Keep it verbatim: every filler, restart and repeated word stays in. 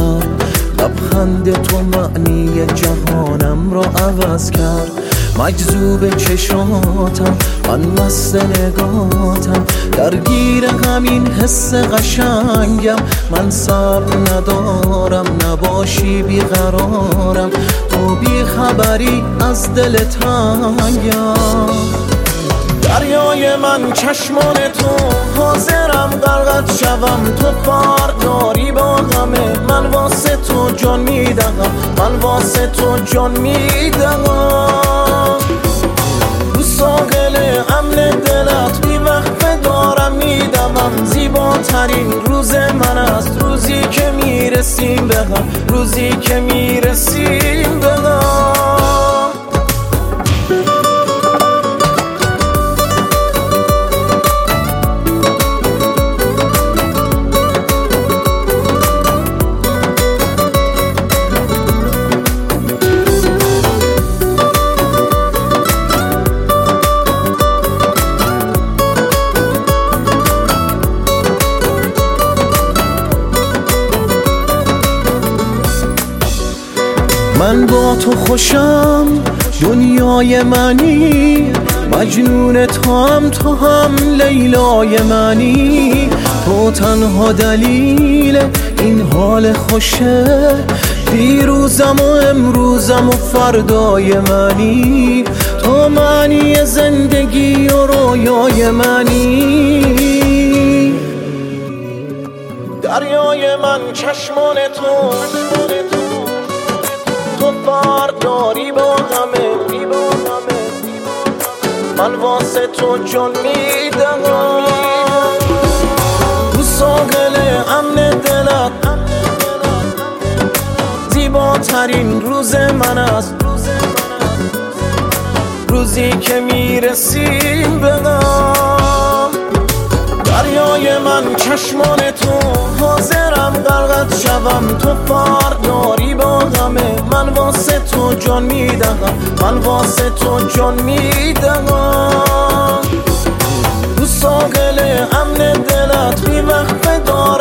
کرد، لبخند تو معنی جهانم را عوض کرد. مجذوب چشاتم، من مست نگاتم، درگیر همین حس قشنگم. من صبر ندارم نباشی بیقرارم، تو بی خبری از دل تنگم. دریای من چشمان تو، حاضرم غرقت شوم، تو فرق داری با همه. من واسه تو جان میدهم، من واسه تو جان میدهم. رو ساحل امن دلت بی وقفه دارم میدمم. زیباترین روز من است روزی که میرسیم به هم، روزی که میرسیم به هم. من با تو خوشم، دنیای منی، مجنون تو هم تو هم لیلای منی. تو تنها دلیل این حال خوشه، دیروزم و امروزم و فردای منی. تو معنی زندگی و رویای منی. دریای من چشمان تو، تو فرق داری با همه. من واسه تو جان میدم. تو ساحل امن دلت زیباترین روز من است روزی که میرسیم به هم. دریای من چشمان تو، حاضرم غرقت شوم، تو فرق داری با همه. من واسه تو جان میدهم، من واسه تو جان میدهم. تو ساحل امن دلت بی وقفه دارم